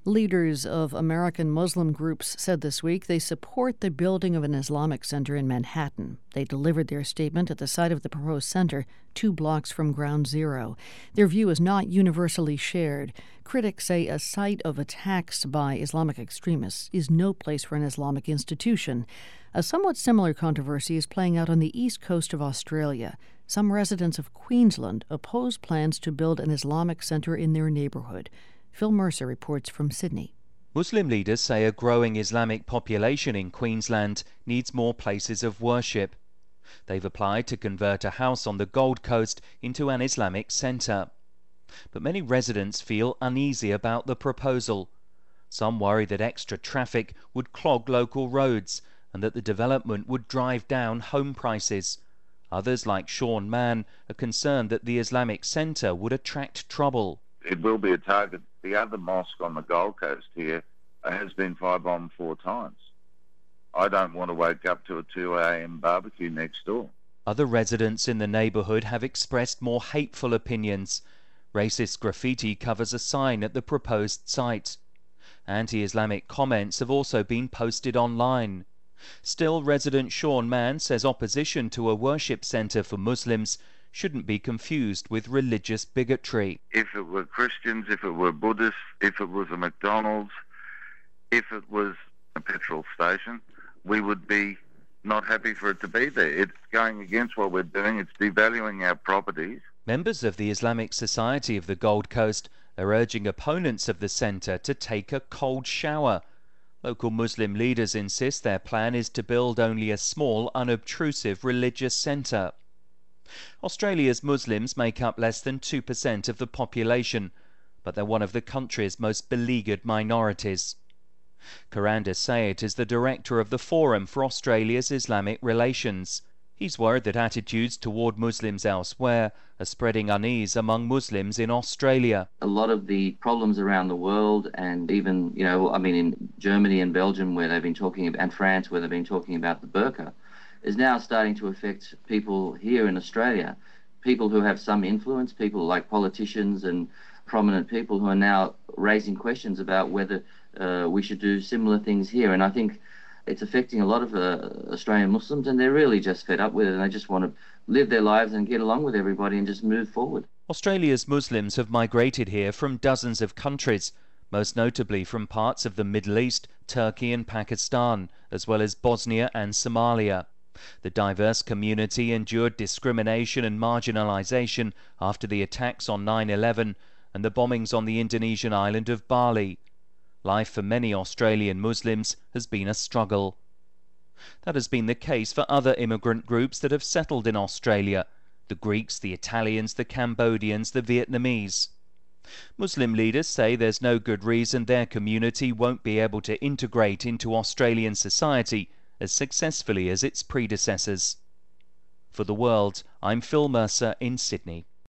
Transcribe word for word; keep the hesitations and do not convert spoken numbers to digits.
Leaders of American Muslim groups said this week they support the building of an Islamic center in Manhattan. They delivered their statement at the site of the proposed center, two blocks from Ground Zero. Their view is not universally shared. Critics say a site of attacks by Islamic extremists is no place for an Islamic institution. A somewhat similar controversy is playing out on the east coast of Australia. Some residents of Queensland oppose plans to build an Islamic center in their neighborhood. Phil Mercer reports from Sydney. Muslim leaders say a growing Islamic population in Queensland needs more places of worship. They've applied to convert a house on the Gold Coast into an Islamic centre. But many residents feel uneasy about the proposal. Some worry that extra traffic would clog local roads and that the development would drive down home prices. Others, like Sean Mann, are concerned that the Islamic centre would attract trouble. It will be a target. The other mosque on the Gold Coast here has been firebombed four times. I don't want to wake up to a two a m barbecue next door. Other residents in the neighbourhood have expressed more hateful opinions. Racist graffiti covers a sign at the proposed site. Anti-Islamic comments have also been posted online. Still, resident Sean Mann says opposition to a worship centre for Muslims shouldn't be confused with religious bigotry. If it were Christians, if it were Buddhists, if it was a McDonald's, if it was a petrol station, we would be not happy for it to be there. It's going against what we're doing. It's devaluing our properties. Members of the Islamic Society of the Gold Coast are urging opponents of the centre to take a cold shower. Local Muslim leaders insist their plan is to build only a small, unobtrusive religious centre. Australia's Muslims make up less than two percent of the population, but they're one of the country's most beleaguered minorities. Karanda Sayed is the director of the Forum for Australia's Islamic Relations. He's worried that attitudes toward Muslims elsewhere are spreading unease among Muslims in Australia. A lot of the problems around the world, and even, you know, I mean in Germany and Belgium where they've been talking about, and France where they've been talking about the burqa, is now starting to affect people here in Australia. People who have some influence, people like politicians and prominent people who are now raising questions about whether uh, we should do similar things here. And I think it's affecting a lot of uh, Australian Muslims, and they're really just fed up with it, and they just want to live their lives and get along with everybody and just move forward. Australia's Muslims have migrated here from dozens of countries, most notably from parts of the Middle East, Turkey and Pakistan, as well as Bosnia and Somalia. The diverse community endured discrimination and marginalisation after the attacks on nine eleven and the bombings on the Indonesian island of Bali. Life for many Australian Muslims has been a struggle. That has been the case for other immigrant groups that have settled in Australia: the Greeks, the Italians, the Cambodians, the Vietnamese. Muslim leaders say there's no good reason their community won't be able to integrate into Australian society as successfully as its predecessors. For The World, I'm Phil Mercer in Sydney.